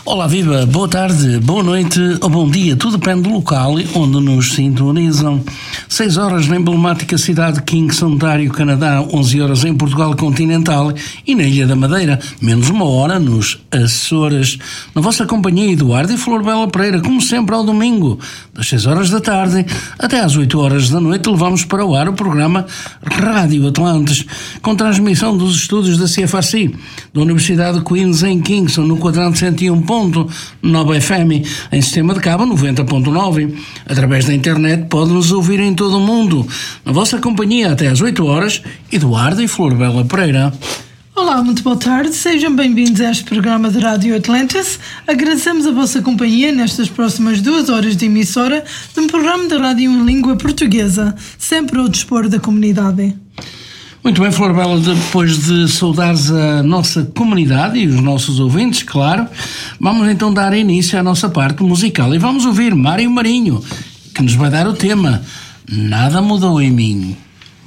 Olá, viva, boa tarde, boa noite ou bom dia, tudo depende do local onde nos sintonizam. 6 horas na emblemática cidade de Kingston, Ontário, Canadá, 11 horas em Portugal continental e na Ilha da Madeira, menos 1 hora nos Açores. Na vossa companhia, Eduardo e Flor Bela Pereira, como sempre ao domingo, das 6 horas da tarde até às 8 horas da noite, levamos para o ar o programa Rádio Atlantes, com transmissão dos estúdios da CFRC, da Universidade de Queens em Kingston, no quadrante 101.9 FM, em sistema de cabo 90.9. Através da internet pode-nos ouvir em todo o mundo. Na vossa companhia até às 8 horas, Eduardo e Flor Bela Pereira. Olá, muito boa tarde, sejam bem-vindos a este programa de Rádio Atlantis. Agradecemos a vossa companhia nestas próximas 2 horas de emissora de um programa de rádio em língua portuguesa, sempre ao dispor da comunidade. Muito bem, Flor Bela, depois de saudares a nossa comunidade e os nossos ouvintes, claro, vamos então dar início à nossa parte musical e vamos ouvir Mário Marinho, que nos vai dar o tema Nada Mudou em Mim.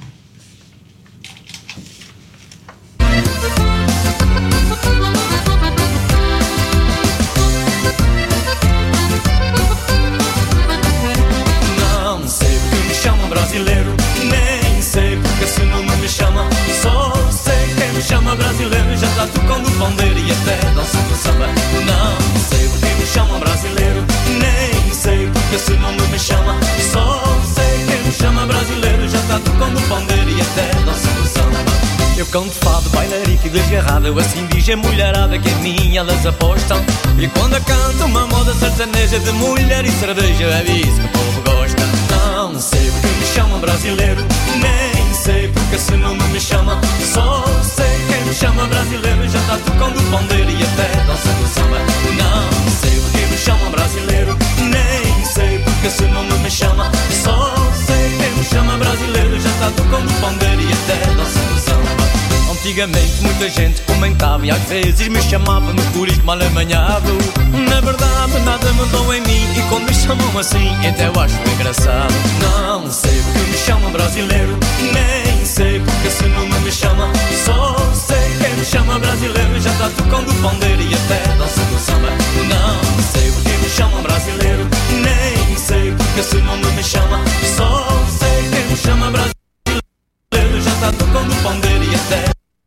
Não sei porque me chamam brasileiro, nem sei porque esse nome me chama. Só sei quem me chama brasileiro já está tocando pandeiro e até dançando samba. Não sei porque me chamam brasileiro, nem sei porque esse nome me chama. Só sei quem me chama brasileiro já está tocando pandeiro e até dançando samba. Eu canto fado, bailarico e desgarrado, eu assim diz a mulherada que em mim elas apostam. E quando eu canto uma moda sertaneja de mulher e cerveja, é isso que o povo gosta. Não sei porque me chamam brasileiro, nem sei porque esse nome me chama. Só sei quem me chama brasileiro já está tocando pandeiro e até dançando samba. Não sei porque me chamam brasileiro, nem sei porque esse nome me chama. Só sei quem me chama brasileiro já está tocando pandeiro e até dançando samba. Antigamente muita gente comentava e às vezes me chamava no curico mal amanhado. Na verdade nada mudou em mim e quando me chamam assim até eu acho engraçado. Não sei porque me chamam brasileiro, nem sei porque esse nome me chama. Só sei quem me chama brasileiro já está tocando pandeiro e até dançando samba. Não sei porque me chamam brasileiro, nem sei porque esse nome me chama. Só sei quem me chama brasileiro já está tocando pandeiro e até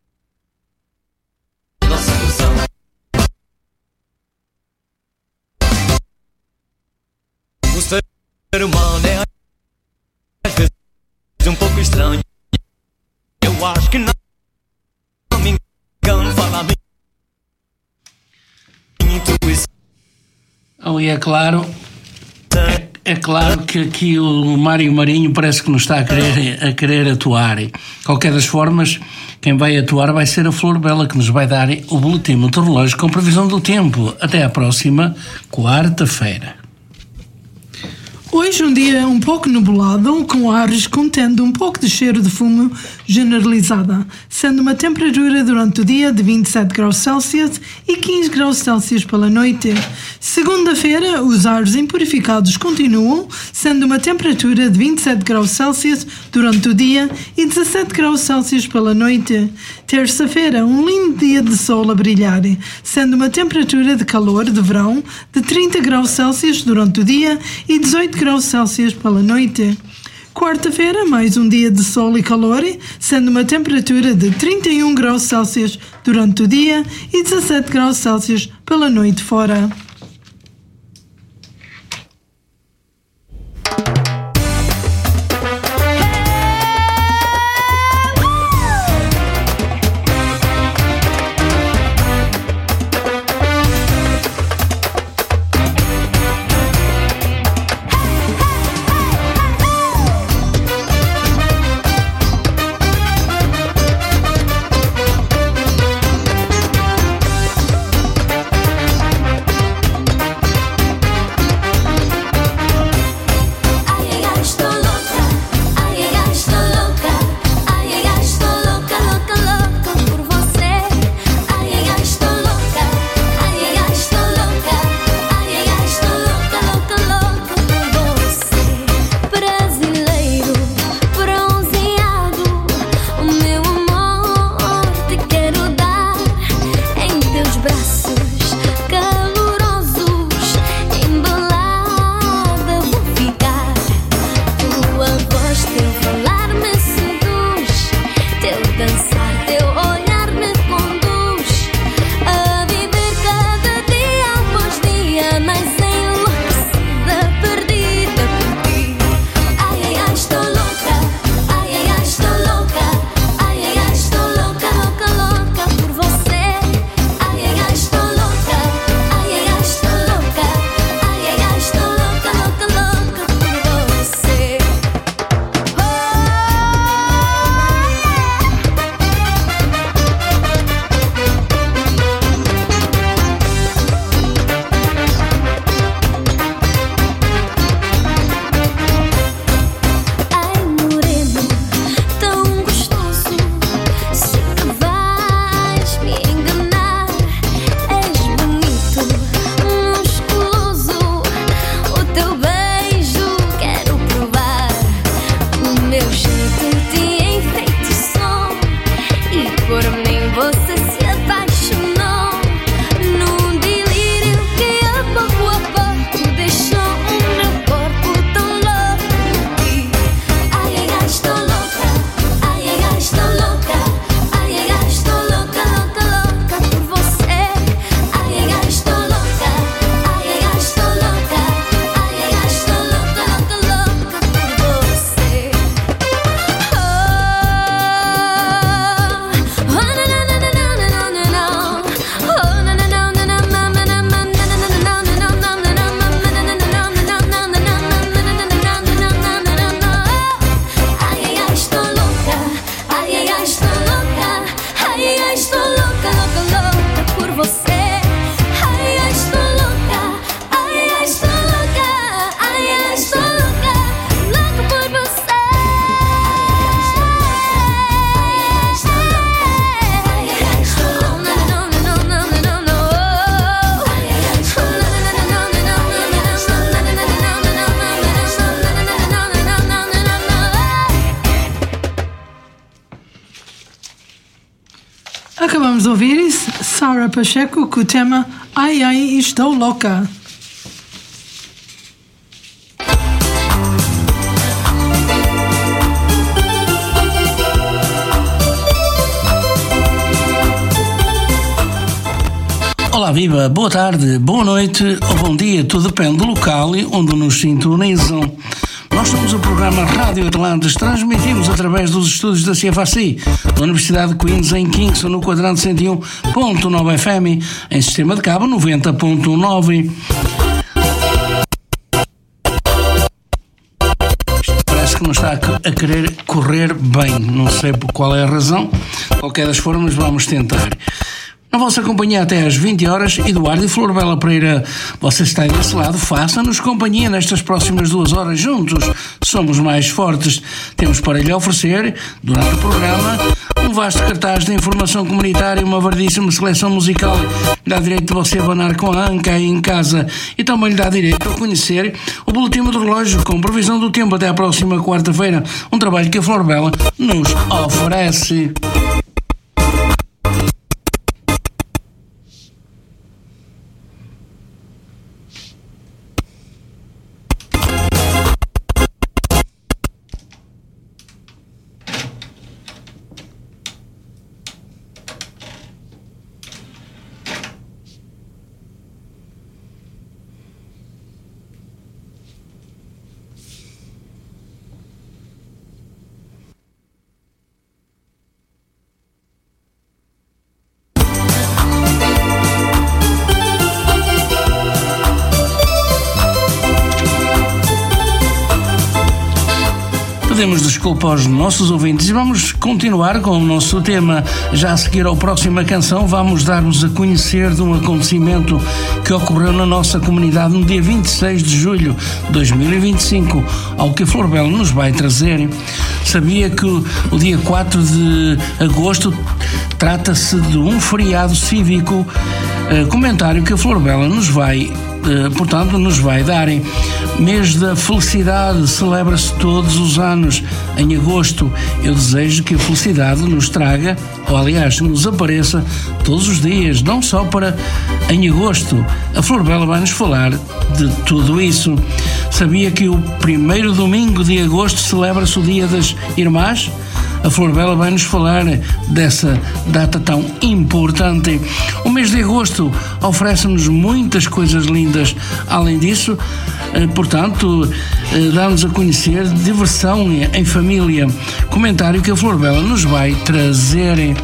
dançando samba. O ser humano é às vezes um pouco estranho. Eu acho que não me engano, fala a minha intuição. E é claro que aqui o Mário Marinho parece que nos está a querer atuar. De qualquer das formas, quem vai atuar vai ser a Flor Bela, que nos vai dar o boletim meteorológico com previsão do tempo. Até à próxima quarta-feira. Hoje um dia um pouco nublado, com ares contendo um pouco de cheiro de fumo generalizada, sendo uma temperatura durante o dia de 27 graus Celsius e 15 graus Celsius pela noite. Segunda-feira, os ares impurificados continuam, sendo uma temperatura de 27 graus Celsius durante o dia e 17 graus Celsius pela noite. Terça-feira, um lindo dia de sol a brilhar, sendo uma temperatura de calor de verão de 30 graus Celsius durante o dia e 18 graus Celsius pela noite. Quarta-feira, mais um dia de sol e calor, sendo uma temperatura de 31 graus Celsius durante o dia e 17 graus Celsius pela noite fora. ouvir Sara Pacheco com o tema Ai Ai Estou Louca. Olá, viva, boa tarde, boa noite ou bom dia, tudo depende do local onde nos sintonizam. Nós somos o programa Rádio Atlantis, transmitimos através dos estúdios da CFAC, da Universidade de Queens, em Kingston, no quadrante 101.9 FM, em sistema de cabo 90.9. Parece que não está a querer correr bem, não sei por qual é a razão, de qualquer das formas vamos tentar. Na vossa companhia até às 20 horas, Eduardo e Florbela Pereira, você está desse lado, faça-nos companhia nestas próximas 2 horas juntos. Somos mais fortes. Temos para lhe oferecer, durante o programa, um vasto cartaz de informação comunitária e uma variedíssima seleção musical que dá direito de você abanar com a anca aí em casa e também lhe dá direito a conhecer o boletim do relógio com previsão do tempo até à próxima quarta-feira, um trabalho que a Florbela nos oferece. Pedimos desculpa aos nossos ouvintes e vamos continuar com o nosso tema. Já a seguir à próxima canção, vamos dar-nos a conhecer de um acontecimento que ocorreu na nossa comunidade no dia 26 de julho de 2025, ao que a Florbela nos vai trazer. Sabia que o dia 4 de agosto trata-se de um feriado cívico? Comentário que a Florbela nos vai dar. Mês da felicidade celebra-se todos os anos em agosto. Eu desejo que a felicidade nos traga, ou aliás, nos apareça todos os dias, não só para em agosto. A Florbela vai nos falar de tudo isso. Sabia que o primeiro domingo de agosto celebra-se o Dia das Irmãs? A Florbela vai nos falar dessa data tão importante. O mês de agosto oferece-nos muitas coisas lindas. Além disso, portanto, dá-nos a conhecer diversão em família. Comentário que a Florbela nos vai trazer.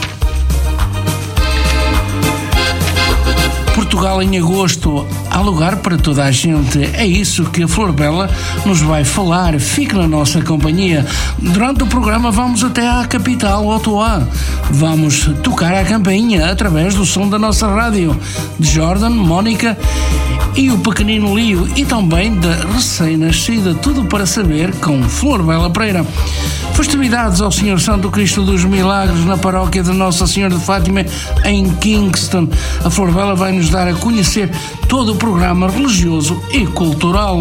Portugal em agosto, há lugar para toda a gente. É isso que a Florbela nos vai falar. Fique na nossa companhia. Durante o programa vamos até à capital, Ottawa. Vamos tocar a campainha através do som da nossa rádio, de Jordan, Mónica e o pequenino Lio, e também da recém-nascida. Tudo para saber com Florbela Pereira. Festividades ao Senhor Santo Cristo dos Milagres na paróquia de Nossa Senhora de Fátima em Kingston. A Florbela vai nos dar a conhecer todo o programa religioso e cultural.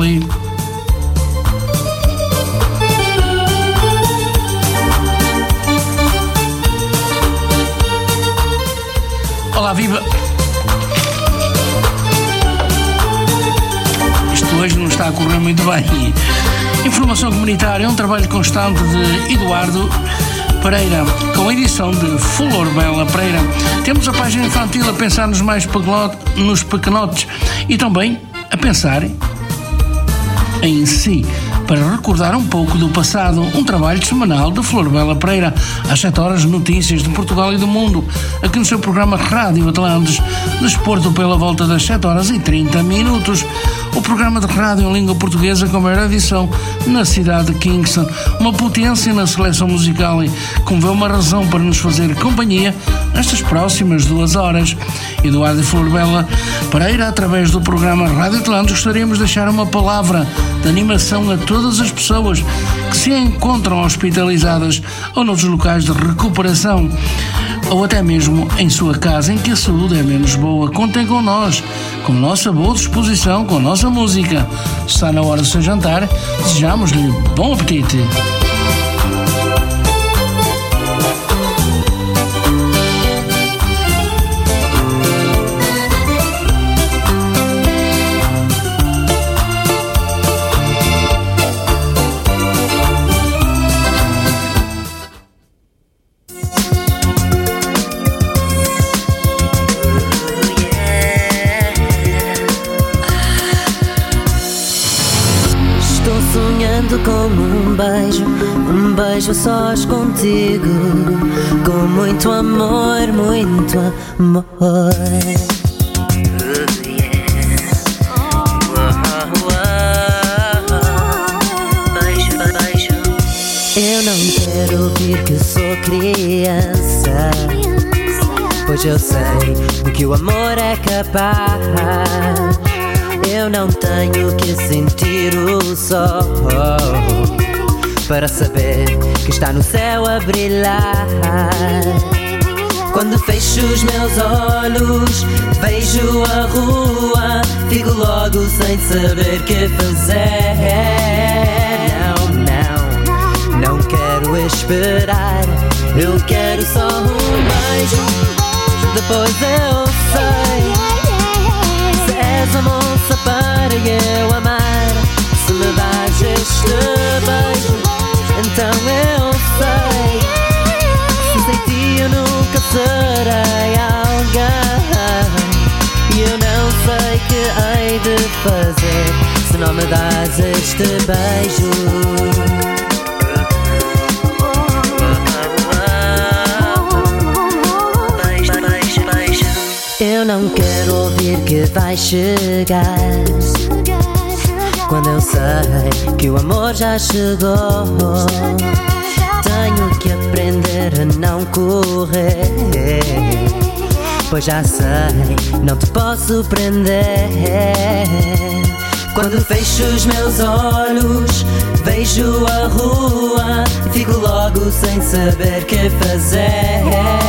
Olá, viva! Isto hoje não está a correr muito bem. Informação comunitária é um trabalho constante de Eduardo Pereira, com a edição de Florbela Pereira. Temos a página infantil a pensar nos pequenotes e também a pensar em si, para recordar um pouco do passado, um trabalho semanal de Florbela Pereira, às 7 horas, notícias de Portugal e do mundo, aqui no seu programa Rádio Atlantis, desporto pela volta das 7 horas e 30 minutos. O programa de rádio em língua portuguesa com a maior edição na cidade de Kingston, uma potência na seleção musical e como vê uma razão para nos fazer companhia nestas próximas 2 horas. Eduardo e Florbela Pereira, através do programa Rádio Atlantis, gostaríamos de deixar uma palavra de animação a todas as pessoas que se encontram hospitalizadas ou nos locais de recuperação, ou até mesmo em sua casa em que a saúde é menos boa. Contem com nós, com nossa boa disposição, com nossa música. Está na hora do seu jantar, desejamos-lhe bom apetite. beijo a sós contigo, com muito amor, muito amor. Beijo, beijo. Eu não quero ouvir que sou criança, pois eu sei o que o amor é capaz. Eu não tenho que sentir o sol para saber que está no céu a brilhar. Quando fecho os meus olhos, vejo a rua, fico logo sem saber que fazer. Não quero esperar, eu quero só um beijo. Depois eu sei, se és a moça para eu amar, se me dás este beijo, então eu sei, se sem ti eu nunca serei alguém. E eu não sei que hei de fazer se não me dás este beijo. Eu não quero ouvir que vai chegar, quando eu sei que o amor já chegou. Tenho que aprender a não correr, pois já sei, não te posso prender. Quando fecho os meus olhos, vejo a rua, fico logo sem saber que fazer.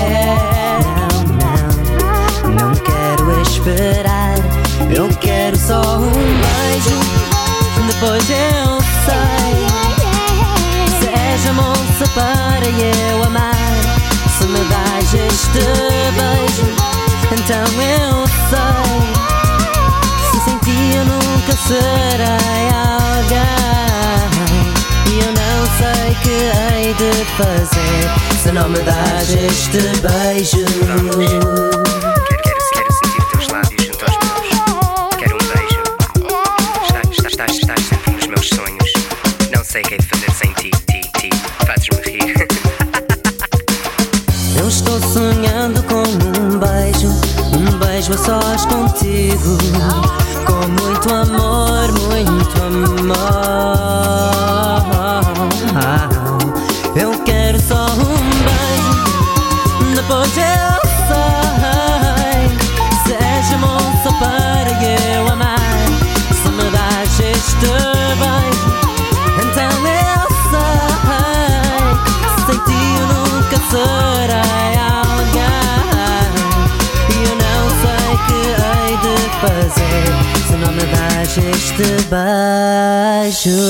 Não quero esperar, eu quero só um beijo. Depois eu sei, se és a moça para eu amar, se me dás este beijo, então eu sei, se sem ti eu nunca serei alguém. E eu não sei que hei de fazer se não me dás este beijo. Sei o que é de fazer sem ti, fazes-me rir. Eu estou sonhando com um beijo a sós contigo, com muito amor, muito amor. Eu quero só um beijo, depois eu sei, se és a moça para eu amar, se me dás este beijo, então eu sei, sem ti eu nunca serei alguém. E eu não sei o que hei de fazer se não me dás este beijo.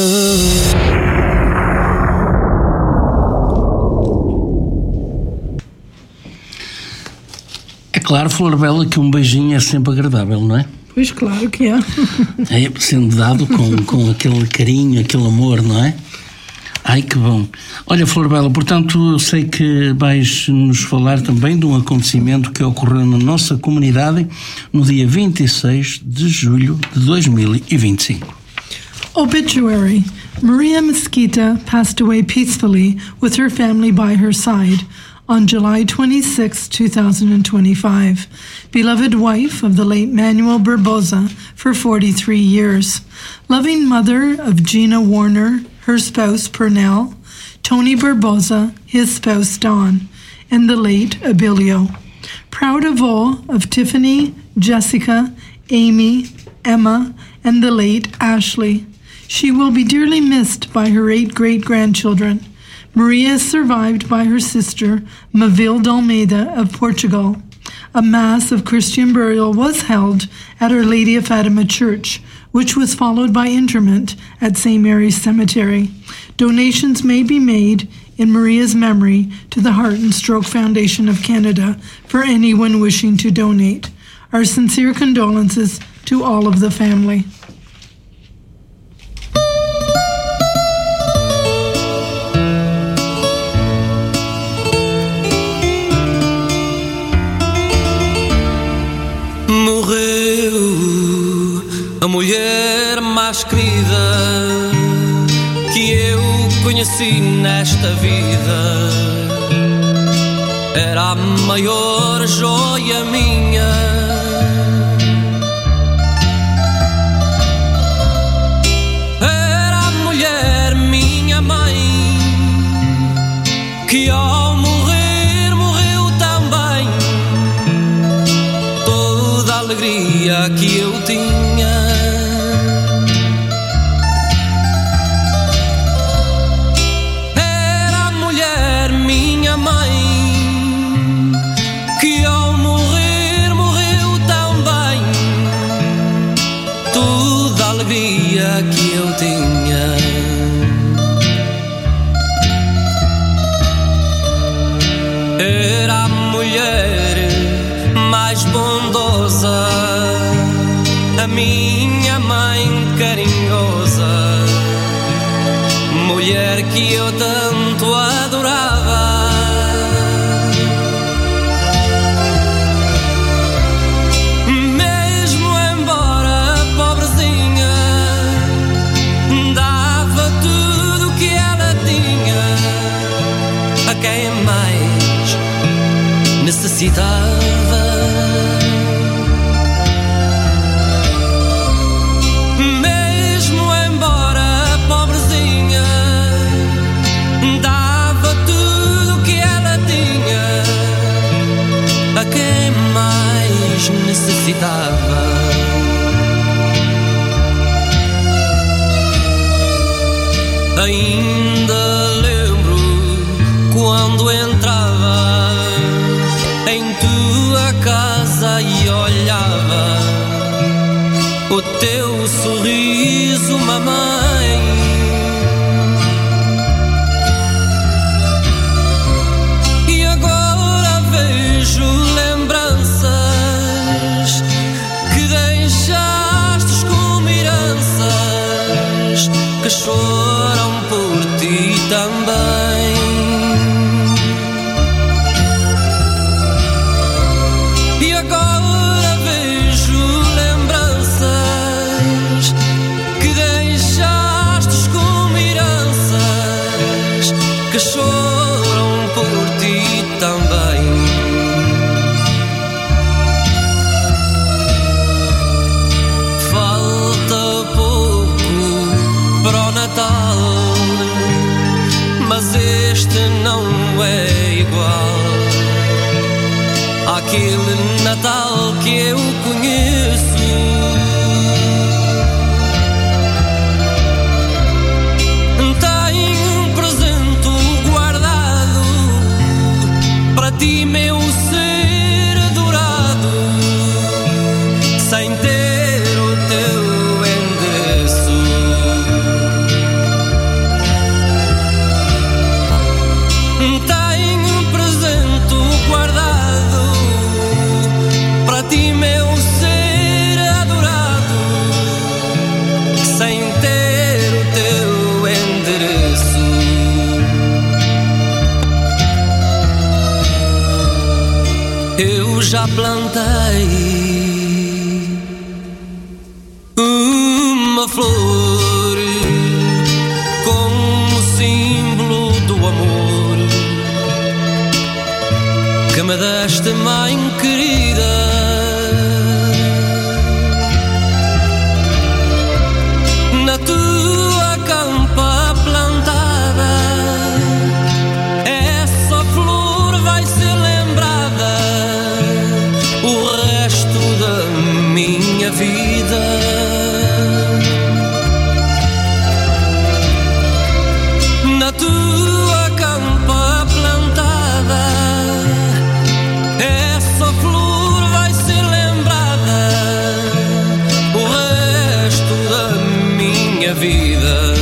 É claro, Flor Bela, que um beijinho é sempre agradável, não é? Pois claro que é. É sendo dado com aquele carinho, aquele amor, não é? Ai, que bom. Olha, Flor Bela, portanto, eu sei que vais nos falar também de um acontecimento que ocorreu na nossa comunidade no dia 26 de julho de 2025. Obituary. Maria Mesquita passed away peacefully with her family by her side on July 26, 2025, beloved wife of the late Manuel Barbosa for 43 years, loving mother of Gina Warner, her spouse Pernell, Tony Barbosa, his spouse Dawn, and the late Abilio. Proud of all of Tiffany, Jessica, Amy, Emma, and the late Ashley. She will be dearly missed by her 8 great-grandchildren. Maria is survived by her sister, Mavilde Almeida of Portugal. A mass of Christian burial was held at Our Lady of Fatima Church, which was followed by interment at St. Mary's Cemetery. Donations may be made in Maria's memory to the Heart and Stroke Foundation of Canada for anyone wishing to donate. Our sincere condolences to all of the family. Morreu a mulher mais querida que eu conheci nesta vida era a maior joia minha. Era a mulher, minha mãe, que ao morrer, morreu também. Toda a alegria que eu tinha. Era a mulher, minha mãe, que ao morrer, morreu também. Toda a alegria que eu tinha. Era a mulher mais bondosa, a minha mãe carinhosa, mulher que eu tanto adorava. Mesmo embora pobrezinha, dava tudo que ela tinha a quem mais necessitava. Mesmo embora pobrezinha, dava tudo que ela tinha a quem mais necessitava. Ainda lembro quando entrava em tua casa e olhava o teu sorriso, mamãe. E agora vejo lembranças que deixastes como heranças, que choram por ti também. E agora vejo lembranças que deixastes como heranças, que choram por ti também. Falta pouco para o Natal, mas este não é igual àquele Natal que eu conheço. Tenho um presente guardado para ti, meu ser adorado, sem ter o teu endereço. Tenho um presente guardado para ti, meu ser adorado, sem ter o teu endereço. Eu já plantei uma flor como símbolo do amor que me deste, mãe querida. Na tua campa plantada, essa flor vai ser lembrada o resto da minha vida. Na tua campa plantada, essa flor vai ser lembrada o resto da minha vida.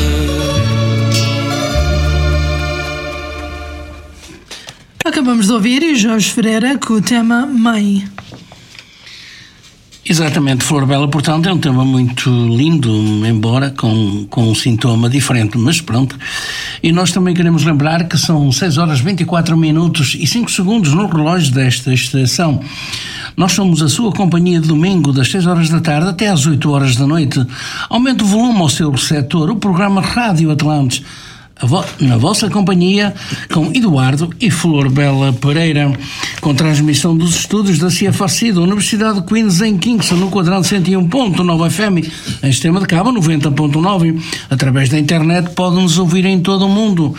Acabamos de ouvir Jorge Ferreira com o tema Mãe. Exatamente, Flor Bela, portanto, é um tema muito lindo, embora com um sintoma diferente, mas pronto. E nós também queremos lembrar que são 6 horas 24 minutos e 5 segundos no relógio desta estação. Nós somos a sua companhia de domingo, das 6 horas da tarde até às 8 horas da noite. Aumente o volume ao seu receptor, o programa Rádio Atlantes. na vossa companhia, com Eduardo e Flor Bela Pereira, com transmissão dos estudos da CFRC da Universidade de Queens em Kingston, no quadrante 101.9 FM, em sistema de cabo 90.9. Através da internet podem-nos ouvir em todo o mundo.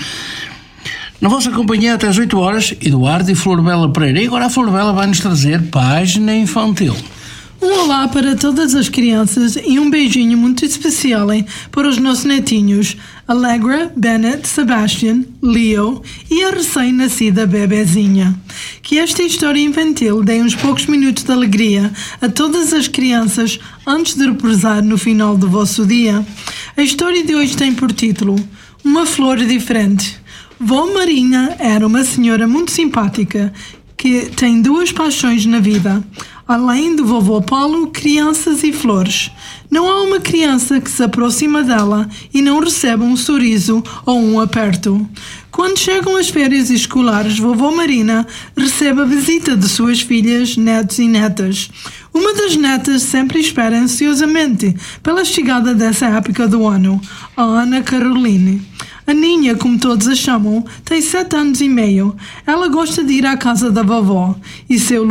Na vossa companhia até às 8 horas, Eduardo e Flor Bela Pereira. E agora a Flor Bela vai-nos trazer Página Infantil. Um olá para todas as crianças e um beijinho muito especial para os nossos netinhos Allegra, Bennett, Sebastian, Leo e a recém-nascida bebezinha. Que esta história infantil dê uns poucos minutos de alegria a todas as crianças antes de repousar no final do vosso dia. A história de hoje tem por título Uma Flor Diferente. Vó Marinha era uma senhora muito simpática que tem duas paixões na vida. Além do vovô Paulo, crianças e flores. Não há uma criança que se aproxima dela e não receba um sorriso ou um aperto. Quando chegam as férias escolares, vovó Marina recebe a visita de suas filhas, netos e netas. Uma das netas sempre espera ansiosamente pela chegada dessa época do ano, a Ana Caroline. A Ninha, como todos a chamam, tem 7 anos e meio. Ela gosta de ir à casa da vovó e seu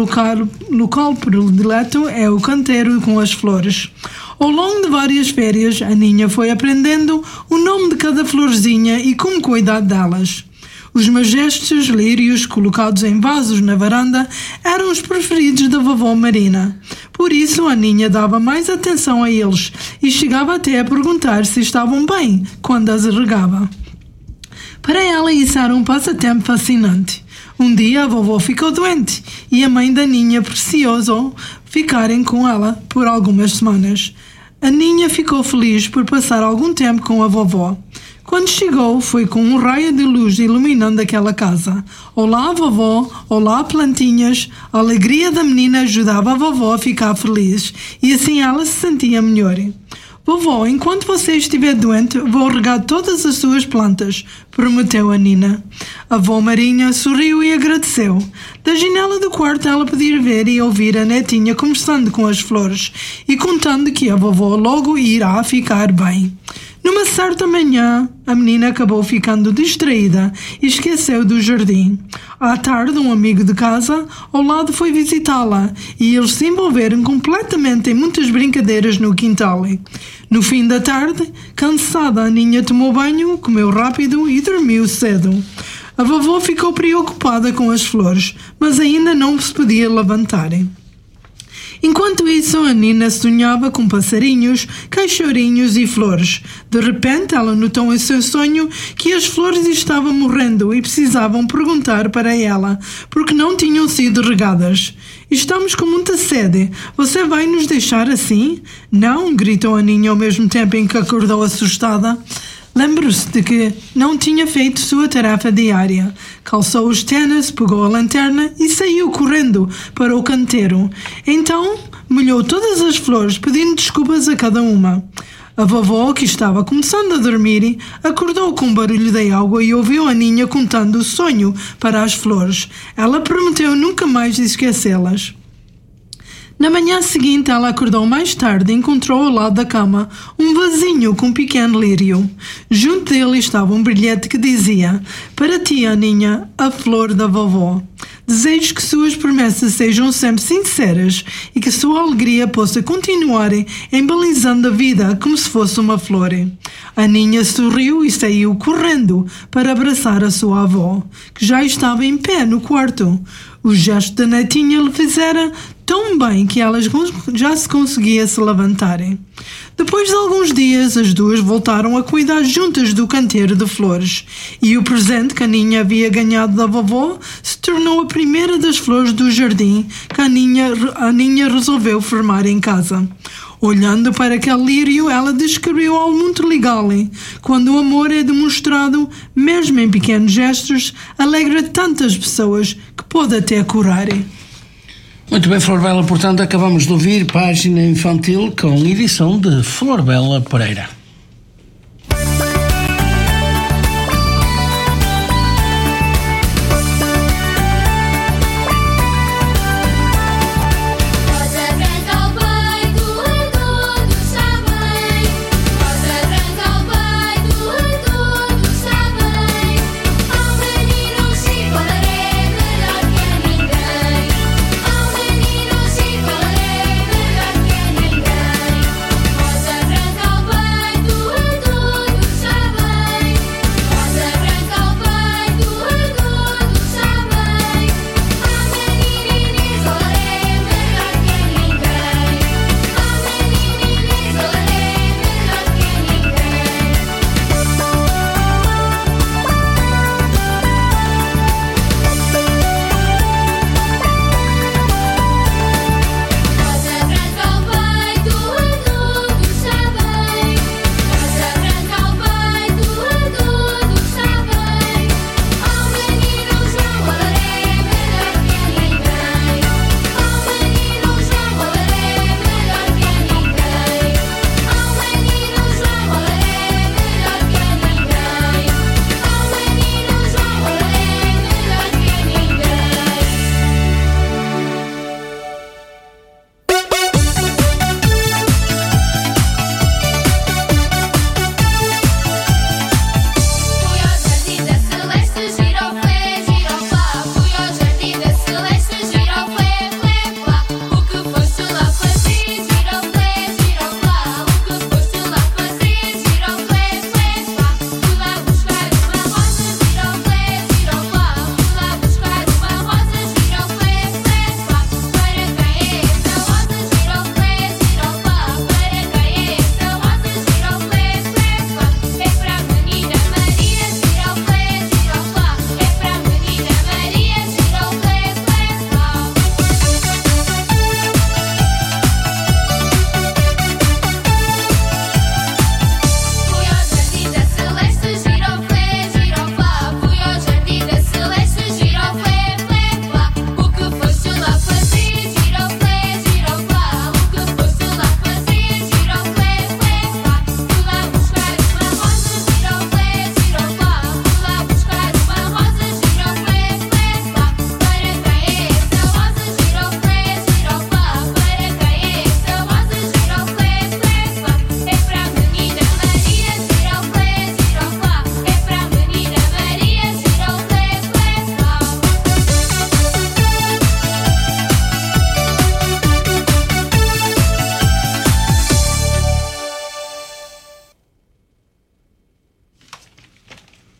local predileto é o canteiro com as flores. Ao longo de várias férias, a Ninha foi aprendendo o nome de cada florzinha e como cuidar delas. Os majestos lírios colocados em vasos na varanda eram os preferidos da vovó Marina. Por isso, a Ninha dava mais atenção a eles e chegava até a perguntar se estavam bem quando as regava. Para ela, isso era um passatempo fascinante. Um dia, a vovó ficou doente e a mãe da Ninha precisou ficarem com ela por algumas semanas. A Ninha ficou feliz por passar algum tempo com a vovó. Quando chegou, foi com um raio de luz iluminando aquela casa. Olá, vovó! Olá, plantinhas! A alegria da menina ajudava a vovó a ficar feliz e assim ela se sentia melhor. Vovó, enquanto você estiver doente, vou regar todas as suas plantas, prometeu a Nina. A avó Marinha sorriu e agradeceu. Da janela do quarto ela podia ver e ouvir a netinha conversando com as flores e contando que a vovó logo irá ficar bem. Numa certa manhã, a menina acabou ficando distraída e esqueceu do jardim. À tarde, um amigo de casa ao lado foi visitá-la e eles se envolveram completamente em muitas brincadeiras no quintal. No fim da tarde, cansada, a Ninha tomou banho, comeu rápido e dormiu cedo. A vovó ficou preocupada com as flores, mas ainda não se podia levantar. Enquanto isso, a Nina sonhava com passarinhos, cachorrinhos e flores. De repente, ela notou em seu sonho que as flores estavam morrendo e precisavam perguntar para ela porque não tinham sido regadas. Estamos com muita sede. Você vai nos deixar assim? Não, gritou a Ninha ao mesmo tempo em que acordou assustada. Lembrou-se de que não tinha feito sua tarefa diária. Calçou os tênis, pegou a lanterna e saiu correndo para o canteiro. Então, molhou todas as flores, pedindo desculpas a cada uma. A vovó, que estava começando a dormir, acordou com o barulho da água e ouviu a Ninha contando o sonho para as flores. Ela prometeu nunca mais esquecê-las. Na manhã seguinte, ela acordou mais tarde e encontrou ao lado da cama um vasinho com um pequeno lírio. Junto dele estava um bilhete que dizia: para ti, Aninha, a flor da vovó. Desejo que suas promessas sejam sempre sinceras e que sua alegria possa continuar embelezando a vida como se fosse uma flor. A Ninha sorriu e saiu correndo para abraçar a sua avó, que já estava em pé no quarto. O gesto da netinha lhe fizera tão bem que ela já se conseguia se levantarem. Depois de alguns dias, as duas voltaram a cuidar juntas do canteiro de flores, e o presente que a Ninha havia ganhado da vovó se tornou a primeira das flores do jardim que a Ninha resolveu formar em casa. Olhando para aquele lírio, ela descobriu algo muito legal. Quando o amor é demonstrado, mesmo em pequenos gestos, alegra tantas pessoas que pode até curar. Muito bem, Flor Bela, portanto, acabamos de ouvir Página Infantil com edição de Flor Bela Pereira. Rosa branca ao peito e tudo está bem.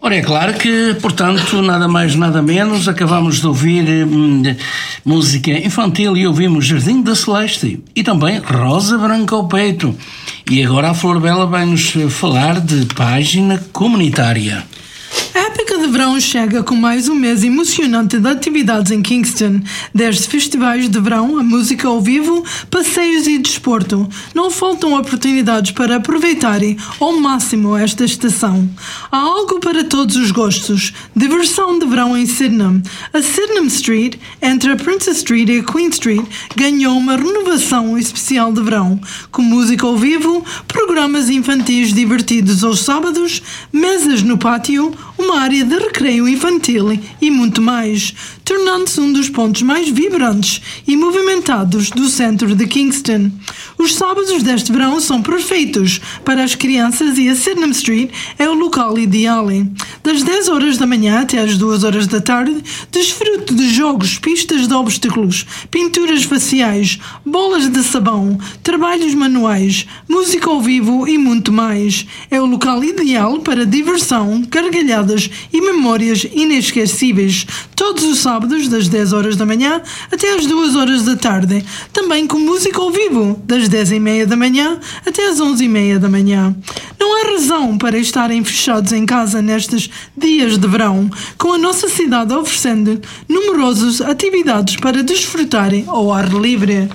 Ora, é claro que, portanto, nada mais, nada menos, acabamos de ouvir música infantil e ouvimos Jardim da Celeste e também Rosa Branca ao Peito. E agora a Flor Bela vai-nos falar de página comunitária. A época de verão chega com mais um mês emocionante de atividades em Kingston, desde festivais de verão, a música ao vivo, passeios e desporto. Não faltam oportunidades para aproveitarem ao máximo esta estação. Há algo para todos os gostos. Diversão de verão em Sydenham. A Sydenham Street, entre a Princess Street e a Queen Street, ganhou uma renovação especial de verão, com música ao vivo, programas infantis divertidos aos sábados, mesas no pátio, uma área de recreio infantil e muito mais, tornando-se um dos pontos mais vibrantes e movimentados do centro de Kingston. Os sábados deste verão são perfeitos para as crianças e a Sydenham Street é o local ideal. Das 10 horas da manhã até às 2 horas da tarde, desfrute de jogos, pistas de obstáculos, pinturas faciais, bolas de sabão, trabalhos manuais, música ao vivo e muito mais. É o local ideal para diversão, gargalhadas e memórias inesquecíveis, todos os sábados das 10 horas da manhã até às 2 horas da tarde, também com música ao vivo, das 10h30 da manhã até às 11h30 da manhã. Não há razão para estarem fechados em casa nestes dias de verão, com a nossa cidade oferecendo numerosas atividades para desfrutarem ao ar livre.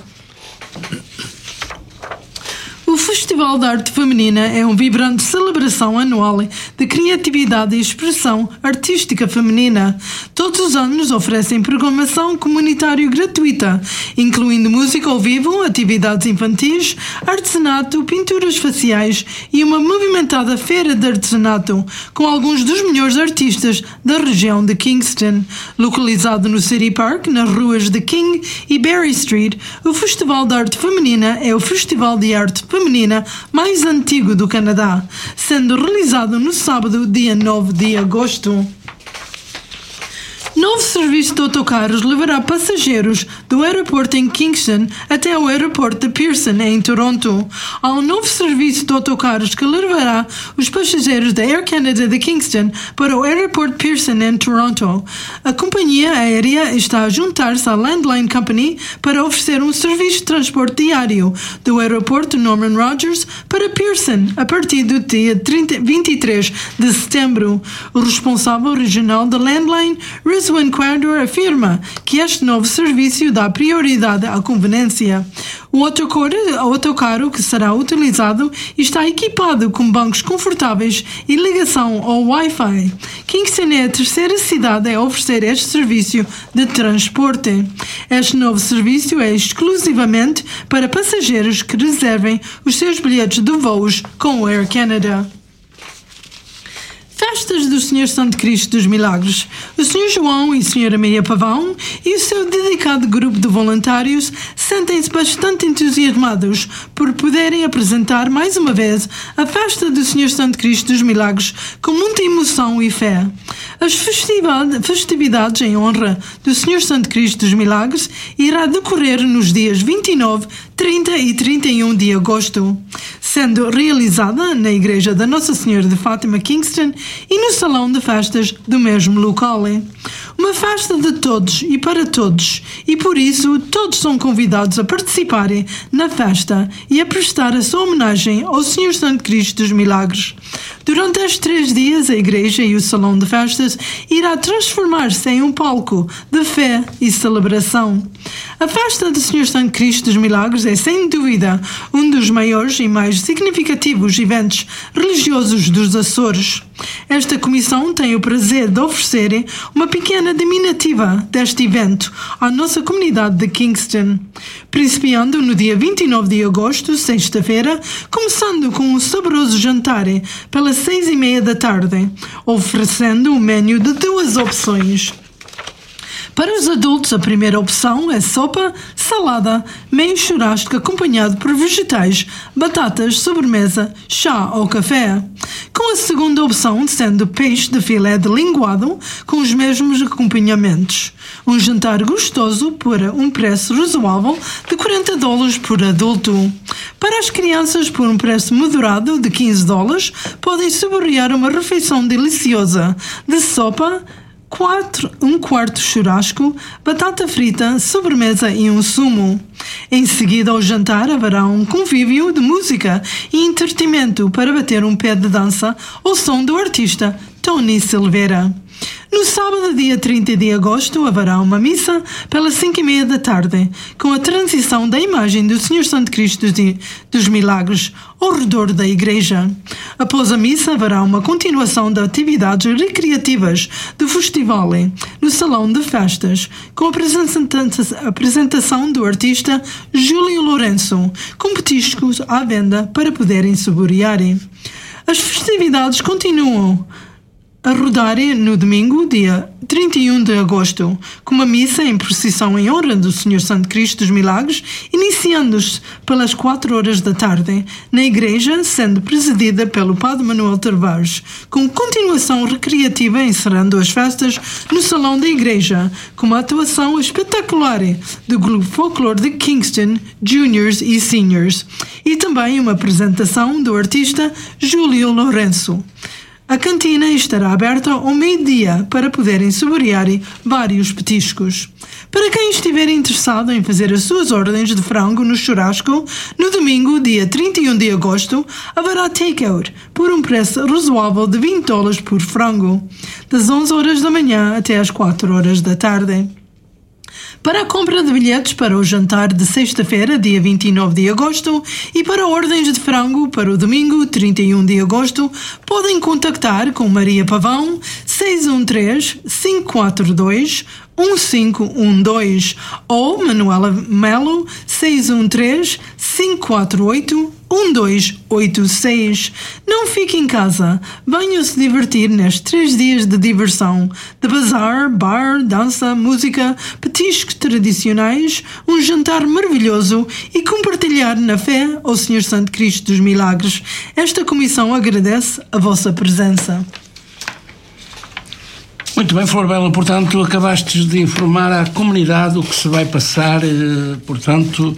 O Festival de Arte Feminina é uma vibrante celebração anual de criatividade e expressão artística feminina. Todos os anos oferecem programação comunitária gratuita, incluindo música ao vivo, atividades infantis, artesanato, pinturas faciais e uma movimentada feira de artesanato, com alguns dos melhores artistas da região de Kingston. Localizado no City Park, nas ruas de King e Berry Street, o Festival de Arte Feminina é o festival de arte feminina mais antigo do Canadá, sendo realizado no sábado, dia 9 de agosto. Novo serviço de autocarros levará passageiros do aeroporto em Kingston até o aeroporto de Pearson, em Toronto. Há um novo serviço de autocarros que levará os passageiros da Air Canada de Kingston para o aeroporto Pearson, em Toronto. A companhia aérea está a juntar-se à Landline Company para oferecer um serviço de transporte diário do aeroporto Norman Rogers para Pearson a partir do dia 23 de setembro. O responsável regional da Landline, Rizwan Quador, afirma que este novo serviço dá prioridade à conveniência. O autocarro que será utilizado está equipado com bancos confortáveis e ligação ao Wi-Fi. Kingston é a terceira cidade a oferecer este serviço de transporte. Este novo serviço é exclusivamente para passageiros que reservem os seus bilhetes de voos com o Air Canada. Festas do Senhor Santo Cristo dos Milagres. O Sr. João e a Sra. Maria Pavão e o seu dedicado grupo de voluntários sentem-se bastante entusiasmados por poderem apresentar mais uma vez a festa do Senhor Santo Cristo dos Milagres com muita emoção e fé. As festividades em honra do Senhor Santo Cristo dos Milagres irá decorrer nos dias 29, 30 e 31 de agosto, sendo realizada na Igreja da Nossa Senhora de Fátima, Kingston, e no Salão de Festas do mesmo local. Uma festa de todos e para todos, e por isso todos são convidados a participarem na festa e a prestar a sua homenagem ao Senhor Santo Cristo dos Milagres. Durante estes 3 dias, a Igreja e o Salão de Festas irá transformar-se em um palco de fé e celebração. A festa do Senhor Santo Cristo dos Milagres é, sem dúvida, um dos maiores e mais significativos eventos religiosos dos Açores. Esta comissão tem o prazer de oferecer uma pequena diminutiva deste evento à nossa comunidade de Kingston, principiando no dia 29 de agosto, sexta-feira, começando com um saboroso jantar pelas 6h30 da tarde, oferecendo um menu de 2 opções. Para os adultos, a primeira opção é sopa, salada, meio churrasco acompanhado por vegetais, batatas, sobremesa, chá ou café. Com a segunda opção sendo peixe de filé de linguado com os mesmos acompanhamentos. Um jantar gostoso por um preço razoável de $40 por adulto. Para as crianças, por um preço moderado de $15, podem saborear uma refeição deliciosa de sopa, um quarto churrasco, batata frita, sobremesa e um sumo. Em seguida ao jantar haverá um convívio de música e entretenimento para bater um pé de dança ao som do artista Tony Silveira. No sábado, dia 30 de agosto, haverá uma missa pelas 5:30 da tarde, com a transição da imagem do Senhor Santo Cristo dos Milagres ao redor da igreja. Após a missa, haverá uma continuação de atividades recreativas do festival no Salão de Festas, com a apresentação do artista Júlio Lourenço, com petiscos à venda para poderem saborear. As festividades continuam a rodar no domingo, dia 31 de agosto, com uma missa em procissão em honra do Senhor Santo Cristo dos Milagres, iniciando-se pelas 4 horas da tarde, na igreja, sendo presidida pelo Padre Manuel Tavares, com continuação recreativa encerrando as festas no salão da igreja, com uma atuação espetacular do grupo folclore de Kingston, Juniors e Seniors, e também uma apresentação do artista Júlio Lourenço. A cantina estará aberta ao meio-dia para poderem saborear vários petiscos. Para quem estiver interessado em fazer as suas ordens de frango no churrasco, no domingo, dia 31 de agosto, haverá take-out por um preço razoável de $20 por frango, das 11 horas da manhã até às 4 horas da tarde. Para a compra de bilhetes para o jantar de sexta-feira, dia 29 de agosto, e para ordens de frango para o domingo, 31 de agosto, podem contactar com Maria Pavão, 613-542-1512 ou Manuela Melo, 613-548-1286. Não fique em casa. Venham se divertir nestes 3 dias de diversão, de bazar, bar, dança, música, petiscos tradicionais, um jantar maravilhoso e compartilhar na fé ao Senhor Santo Cristo dos Milagres. Esta comissão agradece a vossa presença. Muito bem, Flor Bela, portanto, acabaste de informar à comunidade o que se vai passar, portanto,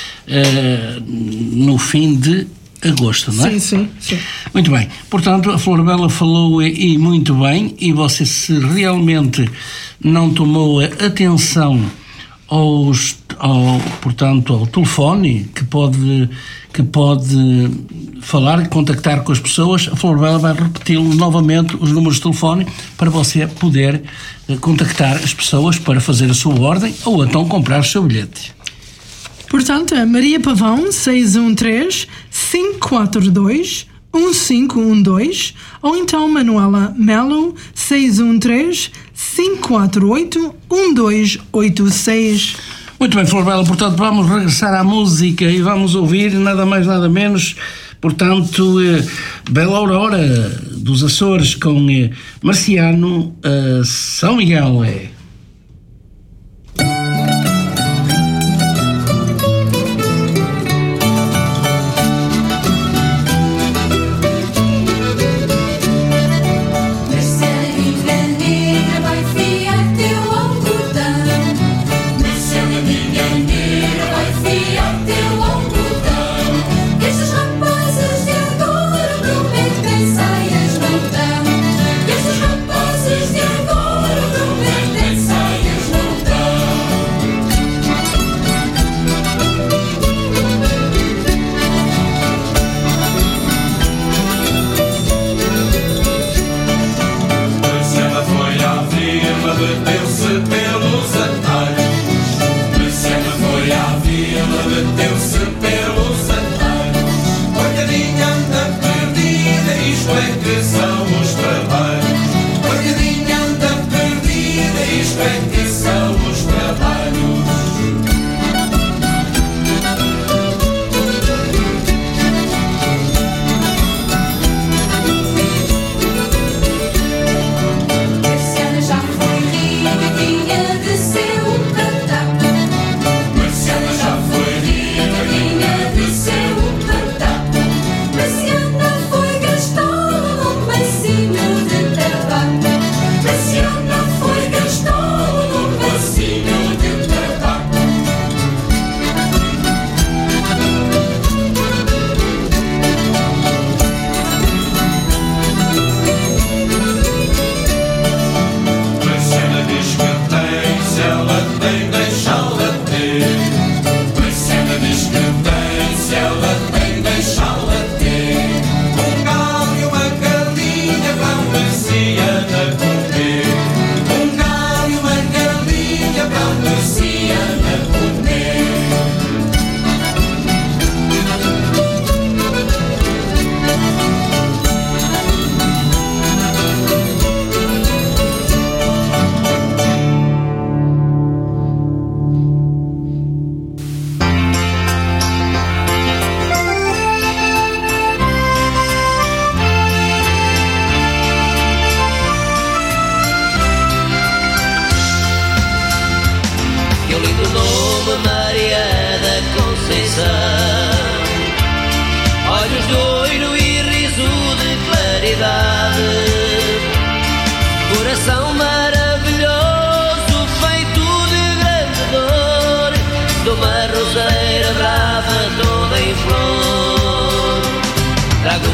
no fim de agosto, não é? Sim. Muito bem, portanto, a Flor Bela falou e muito bem, e você, se realmente não tomou atenção ao telefone que pode falar, contactar com as pessoas, a Flor Bela vai repetir novamente os números de telefone para você poder contactar as pessoas para fazer a sua ordem ou então comprar o seu bilhete. Portanto, é Maria Pavão, 613-542-1512 ou então Manuela Melo, 613-548-1286. Muito bem, Flor Bela, portanto, vamos regressar à música e vamos ouvir nada mais, nada menos, portanto, Bela Aurora dos Açores com Marciano, São Miguel. Saias não dão, estes rapazes de agora prometem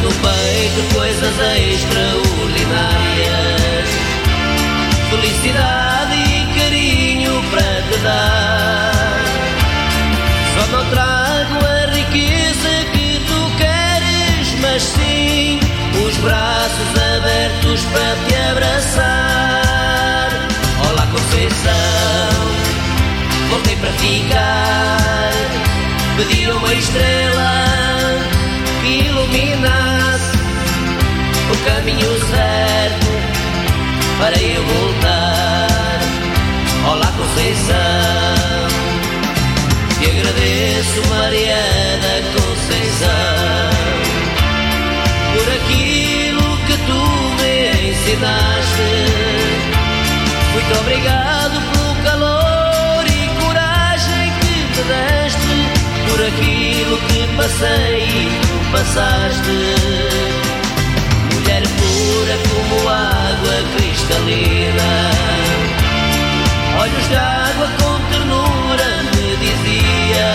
no peito coisas extraordinárias, felicidade e carinho para te dar. Só não trago a riqueza que tu queres, mas sim os braços abertos para te abraçar. Olá Conceição, voltei para ficar, pedi uma estrela que iluminasse o caminho certo para eu voltar. Olá Conceição, te agradeço Mariana Conceição por aquilo que tu me ensinaste. Muito obrigado pelo calor e coragem que me deste, por aquilo que passei e tu passaste. Mulher pura como água cristalina, olhos de água com ternura me dizia: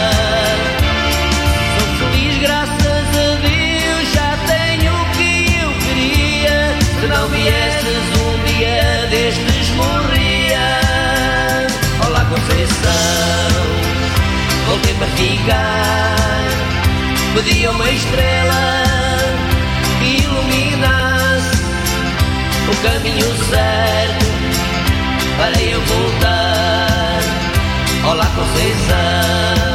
sou feliz graças a Deus, já tenho o que eu queria. Se não viesses um dia destes morria. Olá Conceição, voltei para ficar, pedi uma estrela que iluminasse o caminho certo para eu voltar. Olá Conceição.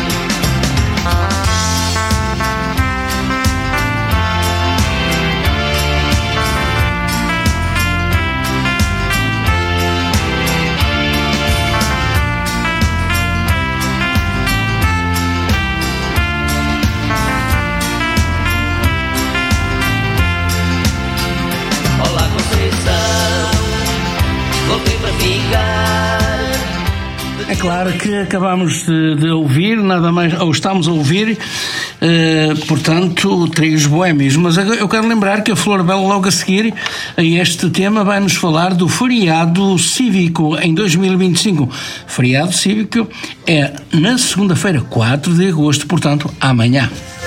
É claro que acabamos de ouvir, nada mais, ou estamos a ouvir, portanto, Trios Boémios. Mas eu quero lembrar que a Flor Bela, logo a seguir a este tema, vai-nos falar do feriado cívico em 2025. Feriado cívico é na segunda-feira, 4 de agosto, portanto, amanhã.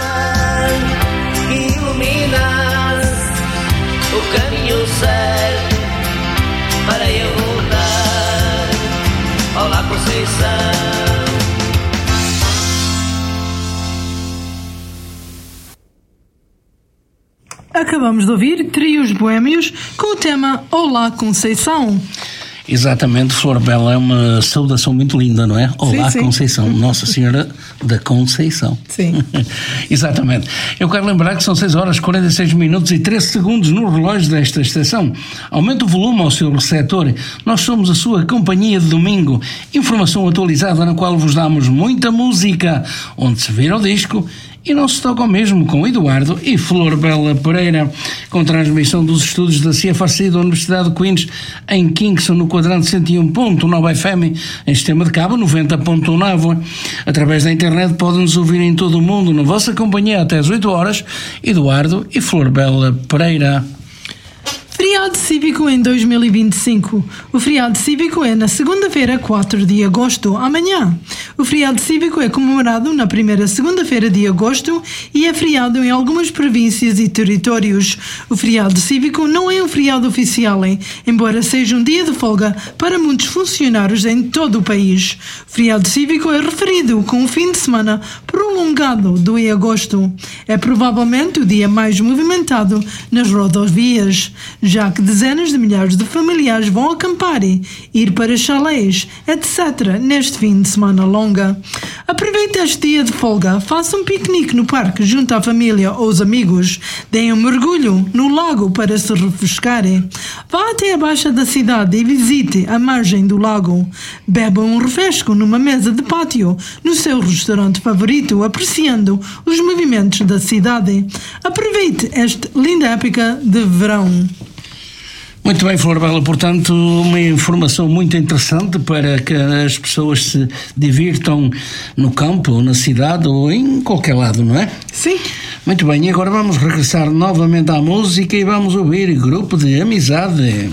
Iluminar o caminho certo para eu voltar. Olá Conceição. Acabamos de ouvir Trios Boémios com o tema Olá Conceição. Exatamente, Flor Bela, é uma saudação muito linda, não é? Olá, sim. Conceição, Nossa Senhora da Conceição. Sim. Exatamente. Eu quero lembrar que são 6 horas, 46 minutos e 13 segundos no relógio desta estação. Aumente o volume ao seu receptor. Nós somos a sua companhia de domingo. Informação atualizada na qual vos damos muita música, onde se vira o disco e não se toca o mesmo, com Eduardo e Flor Bela Pereira, com transmissão dos estúdios da CFRC da Universidade de Queens em Kingston, no quadrante 101.9 FM, em sistema de cabo 90.9. Através da internet podem-nos ouvir em todo o mundo, na vossa companhia até às 8 horas, Eduardo e Flor Bela Pereira. Feriado cívico em 2025. O feriado cívico é na segunda-feira, 4 de agosto, amanhã. O feriado cívico é comemorado na primeira segunda-feira de agosto e é feriado em algumas províncias e territórios. O feriado cívico não é um feriado oficial, embora seja um dia de folga para muitos funcionários em todo o país. O feriado cívico é referido com um fim de semana prolongado do em agosto. É provavelmente o dia mais movimentado nas rodovias, já que dezenas de milhares de familiares vão acampar, ir para chalés, etc. neste fim de semana longa. Aproveite este dia de folga, faça um piquenique no parque junto à família ou os amigos, deem um mergulho no lago para se refrescarem, vá até a baixa da cidade e visite a margem do lago, beba um refresco numa mesa de pátio no seu restaurante favorito, apreciando os movimentos da cidade. Aproveite esta linda época de verão. Muito bem, Flor Bela, portanto, uma informação muito interessante para que as pessoas se divirtam no campo, ou na cidade, ou em qualquer lado, não é? Sim. Muito bem, e agora vamos regressar novamente à música e vamos ouvir Grupo de Amizade.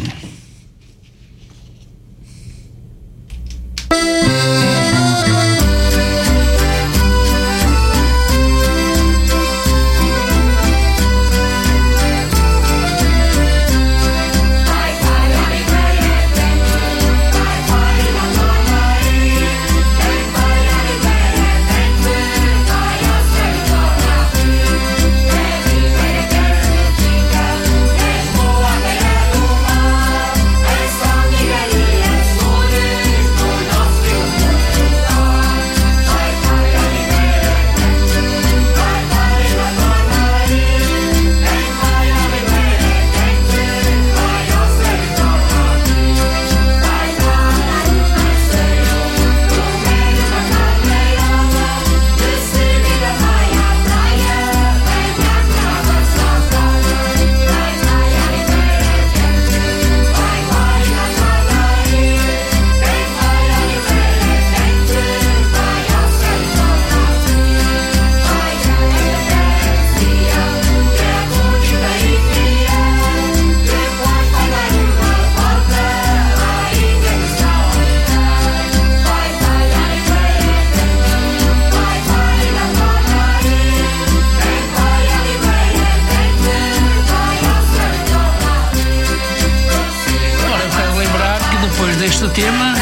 tema.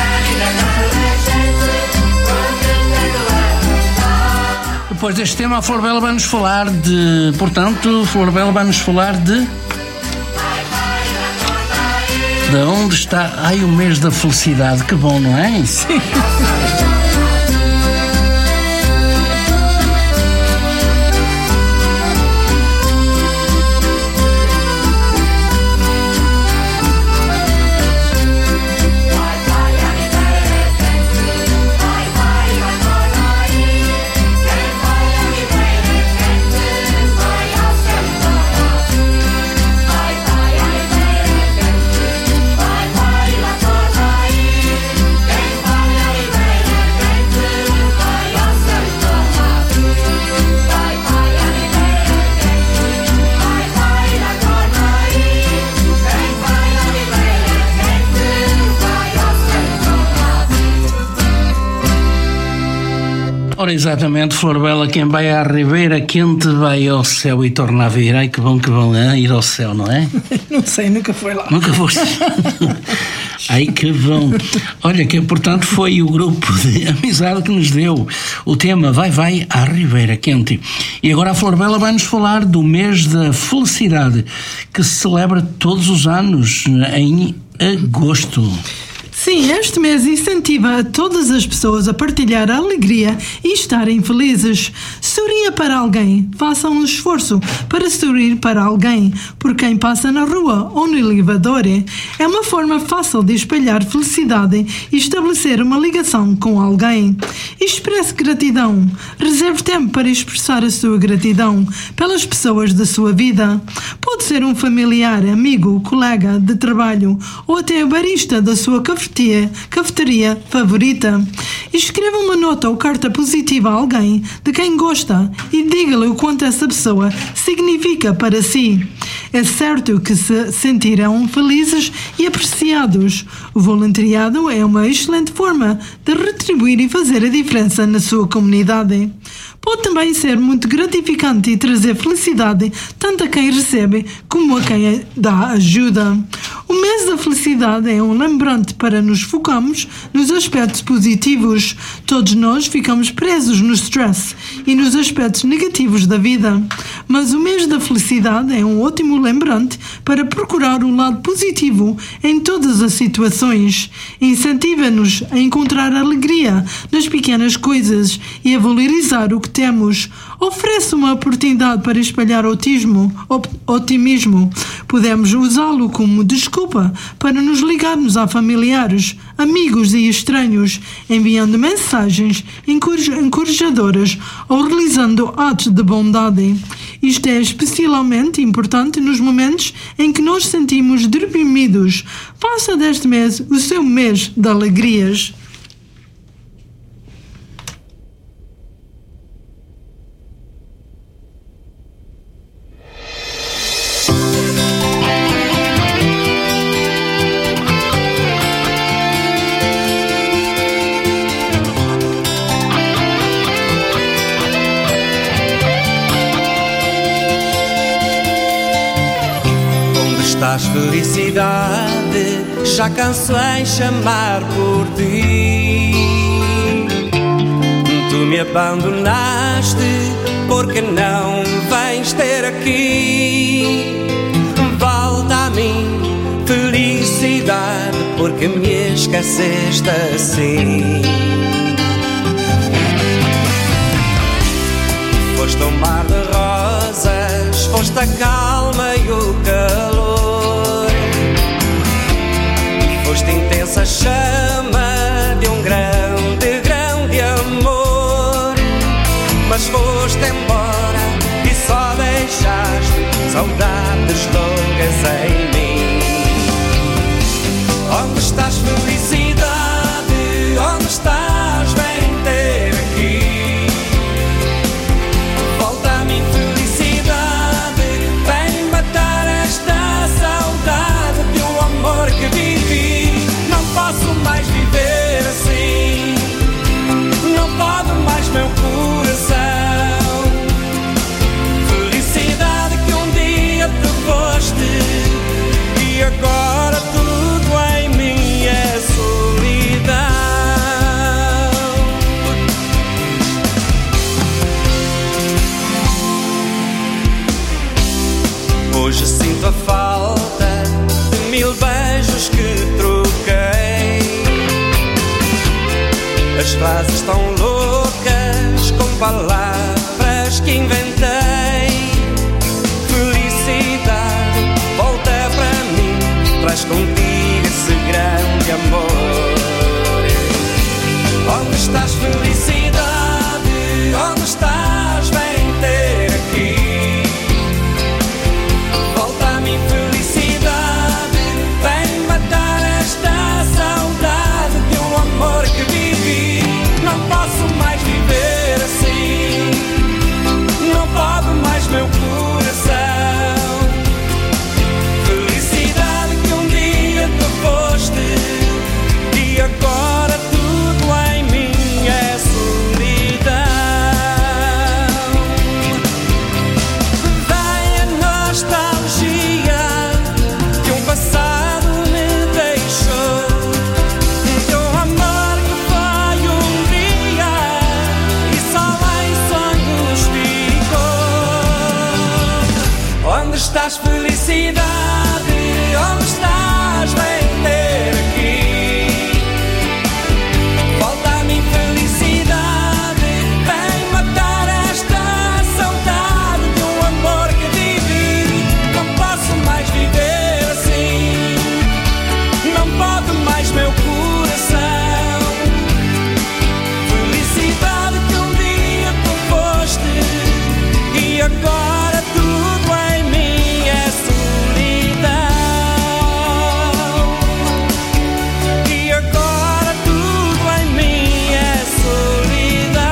Depois deste tema, a Flor Bela vai-nos falar de... Portanto, Flor Bela vai-nos falar de onde está... Ai, o mês da felicidade, que bom, não é? Sim. Ora, exatamente, Flor Bela, quem vai à Ribeira Quente vai ao céu e torna a vir. Ai, que bom ir ao céu, não é? Não sei, nunca foi lá. Nunca foste? Ai, que bom. Olha, que portanto foi o grupo de amizade que nos deu o tema Vai à Ribeira Quente. E agora a Flor Bela vai-nos falar do mês da felicidade, que se celebra todos os anos em agosto. Sim, este mês incentiva a todas as pessoas a partilhar a alegria e estarem felizes. Sorria para alguém, faça um esforço para sorrir para alguém, por quem passa na rua ou no elevador. É uma forma fácil de espalhar felicidade e estabelecer uma ligação com alguém. Expresse gratidão. Reserve tempo para expressar a sua gratidão pelas pessoas da sua vida. Pode ser um familiar, amigo, colega de trabalho ou até o barista da sua cafeteria favorita. Escreva uma nota ou carta positiva a alguém de quem gosta e diga-lhe o quanto essa pessoa significa para si. É certo que se sentirão felizes e apreciados. O voluntariado é uma excelente forma de retribuir e fazer a diferença na sua comunidade. Pode também ser muito gratificante e trazer felicidade tanto a quem recebe como a quem dá ajuda. O mês da felicidade é um lembrete para nos focarmos nos aspectos positivos. Todos nós ficamos presos no stress e nos aspectos negativos da vida. Mas o mês da felicidade é um ótimo lembrete para procurar o lado positivo em todas as situações. Incentiva-nos a encontrar alegria nas pequenas coisas e a valorizar o que temos. Oferece uma oportunidade para espalhar otimismo. Podemos usá-lo como desculpa para nos ligarmos a familiares, amigos e estranhos, enviando mensagens encorajadoras ou realizando atos de bondade. Isto é especialmente importante nos momentos em que nos sentimos deprimidos. Faça deste mês o seu mês de alegrias. Estás felicidade, já canso em chamar por ti. Tu me abandonaste, porque não vens ter aqui. Volta a mim, felicidade, porque me esqueceste assim. Foste um mar de rosas, foste a calma e o calor. Foste intensa chama de um grande, grande amor. Mas foste embora e só deixaste saudades loucas em mim. Onde estás, felicidade? Onde estás? Vem ter aqui. Volta a mim, felicidade. Vem matar esta saudade de um amor que vivi. Não posso mais viver assim. Não pode mais meu coração. Felicidade que um dia Hoje sinto a falta de 1000 beijos que troquei. As frases tão loucas com palavras que inventei. Felicidade, volta para mim, traz contigo esse grande amor. Onde estás, felicidade? Onde estás? Vem ter aqui. Volta a mim, felicidade. Vem matar esta saudade de um amor que vivi. Não posso mais viver assim. Não pode mais meu coração. Felicidade que um dia tu foste e agora tudo em mim é solidão. Vem a nostalgia que um passado me deixou, de um amor que foi dia e só em sonhos ficou. Onde estás, felicidade? Onde estás? Vem ter aqui. Volta a mim, felicidade. Vem matar esta saudade de um amor que vivi. Não posso mais viver assim. Não pode mais meu coração. Felicidade que um dia tu foste e agora tudo em mim é solidão. E agora tudo em mim é solidão.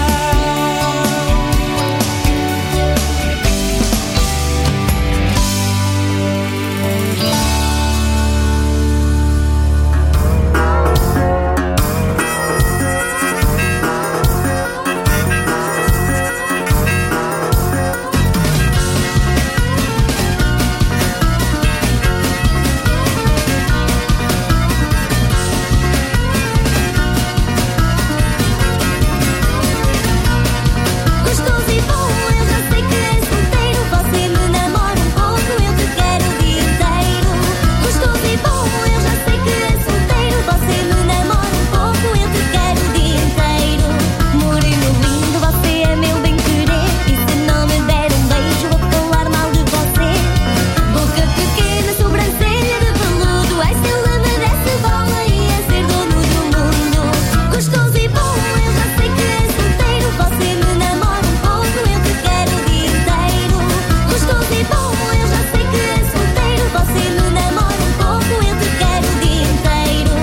Gostoso e bom, eu já sei que és solteiro. Você me namora um pouco, eu te quero o dia inteiro. Gostoso e bom, eu já sei que és solteiro. Você me namora um pouco, eu te quero o dia inteiro. Moreno lindo, você é meu bem-querer. E se não me der um beijo, vou falar mal de você. Boca pequena, sobrancelha de veludo. Ai, se ele me desse bola, ia ser dono do mundo. Gostoso e bom, eu já sei que és solteiro. Você me namora um pouco, eu te quero o dia inteiro. Gostoso e bom, eu já sei que és solteiro. Você me namora um pouco, eu te quero o dia inteiro.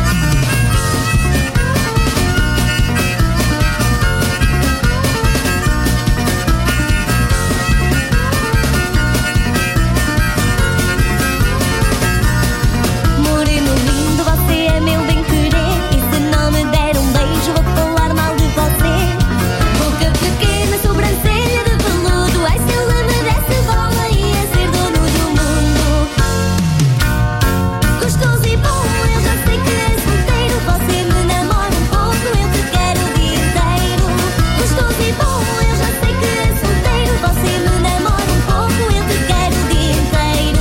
Moreno lindo, você é meu bem-querer. E se não me der um beijo, vou falar mal de você. Boca pequena, sobrancelha de veludo. Ai, se ele me desse bola, ia ser dono do mundo. Gostoso e bom, eu já sei que és solteiro. Você me namora um pouco, eu te quero o dia inteiro. Gostoso e bom, eu já sei que és solteiro. Você me namora um pouco, eu te quero o dia inteiro.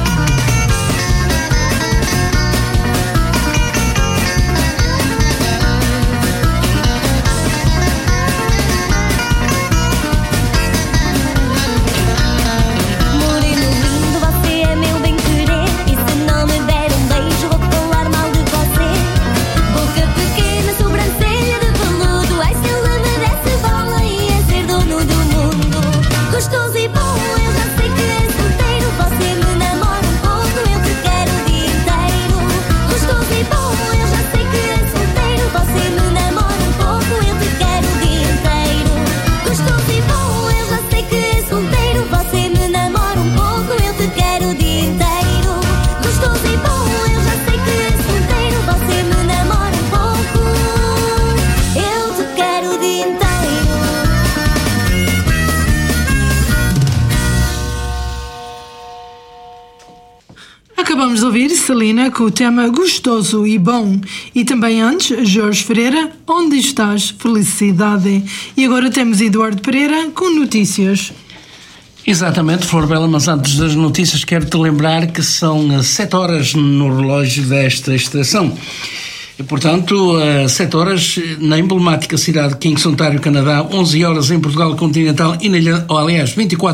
Moreno lindo, você é meu bem-querer. E se não me der um beijo, vou falar mal de você. Boca pequena, sobrancelha de veludo. Ai, se ele me desse bola, ia ser dono do mundo. Gostoso e bom, eu já sei que és solteiro. Você me namora um pouco, eu te quero o dia inteiro. Gostoso e bom, eu já sei que és solteiro. Você me namora um pouco, eu te quero o dia inteiro. Gostoso e bom, eu já sei que és solteiro. Você me namora um pouco, eu te quero o dia inteiro. Gostoso e bom, eu já sei que és solteiro. Você me namora um pouco, eu te quero o dia inteiro. Acabamos de ouvir Celina com o tema Gostoso e Bom. E também antes, Jorge Ferreira, Onde Estás, Felicidade. E agora temos Eduardo Pereira com notícias. Exatamente, Flor Bela, mas antes das notícias quero-te lembrar que são 7 horas no relógio desta estação. E, portanto, 7 horas na emblemática cidade de Kingston, Ontário, Canadá, 11 horas em Portugal continental e, aliás, 24